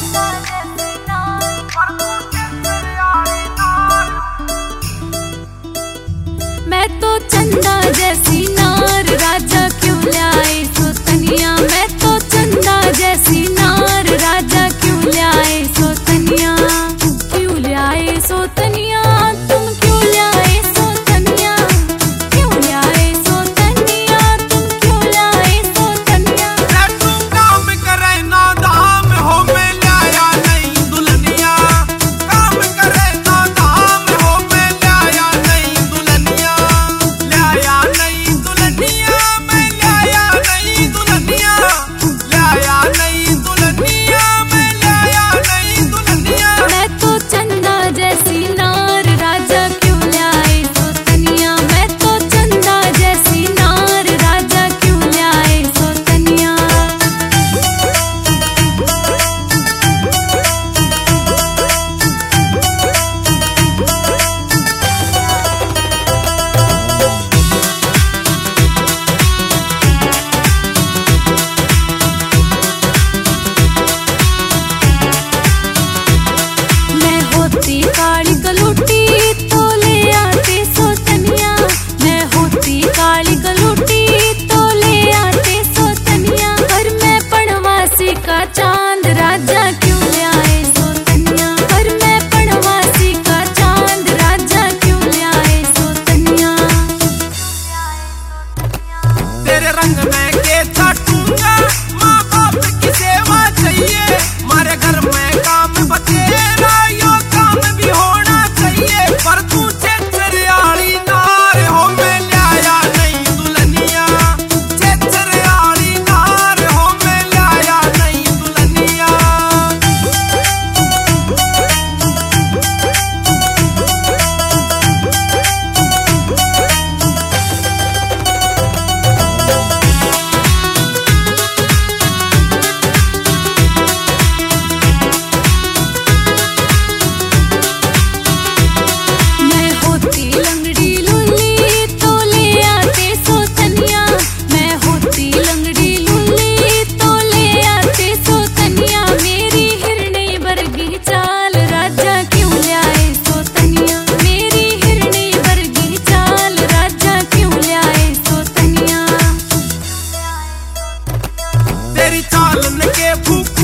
मैं तो चंदा जैसी नार, राजा क्यों लाए सोतनिया। मैं तो चंदा जैसी नार, राजा क्यों लाए सोतनिया। क्यों लाए सोतनिया, तुम क्यों लाए सोतनिया। क्यों लाए सोतनिया, तुम क्यों लाए सोतनिया। तू काम करे ना दाम हो, मैं लाया नहीं दुल्हनिया। काम करे ना दाम हो, मैं लाया नहीं दुल्हनिया। लाया नहीं दुल्हनिया, मैं लाया नहीं दुल्हनिया। लाया नहीं दुल्हनिया, मैं लाया नहीं दुल्हनिया। मैं तो चंदा जैसी नार, राजा क्यों लाए सोतनिया। मैं तो चंदा जैसी नार, राजा क्यों लाए सोतनिया। मैं होती काली कलूटी तो ले आते सोतनिया। मैं होती काली कलूटी तो ले आते सोतनिया। पर मैं पड़वासी का चांद, राजा क्यों लाए सोतनिया। पर मैं पड़वासी का चांद, राजा क्यों लाए सोतनिया। तेरे रंग में के छाटूंगा, माँ बाप की सेवा चाहिए। मारे घर में काम बतेरा, यो काम भी होना चाहिए। पर तू चेचरियाली नार हो, मैं लाया नहीं दुल्हनिया। चेचरियाली नार हो, मैं लाया नहीं दुल्हनिया। मैं होती लंगड़ी लूली तो ले आते सोतनिया। मैं होती लंगड़ी लूली तो ले आते सोतनिया। मेरी हिरनी वर्गी चाल, राजा क्यों लाए सोतनिया। मेरी हिरनी वर्गी चाल, राजा क्यों लाए सोतनिया। तेरी चालन के भूख